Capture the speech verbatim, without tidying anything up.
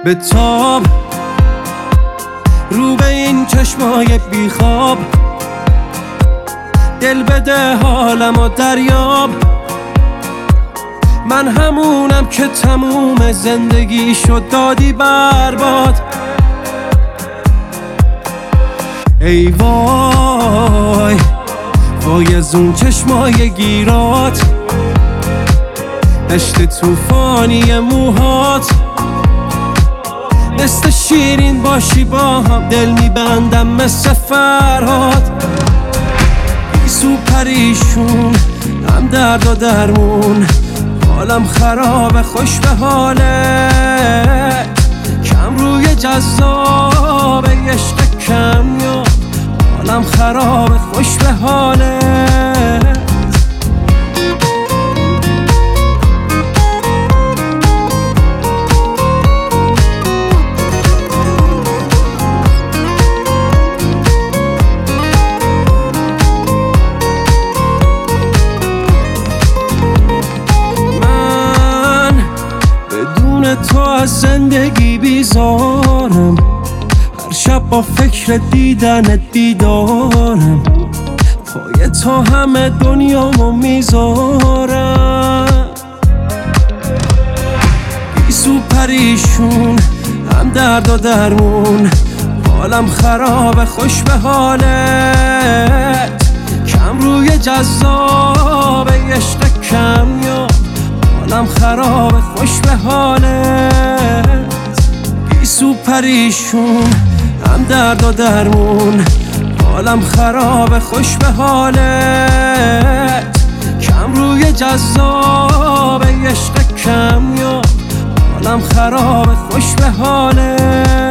به تاب رو به این چشمای بیخواب، دل بده حالم و دریاب. من همونم که تموم زندگی شد دادی برباد. ای وای وای از اون چشمای گیرات، دشت توفانی موهات، مثل شیرین باشی با هم دل میبندم مثل فرهاد. بیسو پریشون هم درد و درمون، حالم خرابه خوش به حالت، کم روی جذابه عشق کمیاب. حالم خرابه خوش به حالت. تو از زندگی بیزارم، هر شب با فکر دیدن دیدارم، پای تو همه دنیامو میذارم. بیسو پریشون هم درد و درمون، حالم خرابه خوش به حالت، کم روی جذابه عشق کمیاب. حالم خرابه خوش به حالت. بیسو پریشون هم درد و درمون، حالم خرابه خوش به حالت، کم روی جذابه عشق کمیاب. حالم خرابه خوش به حالت.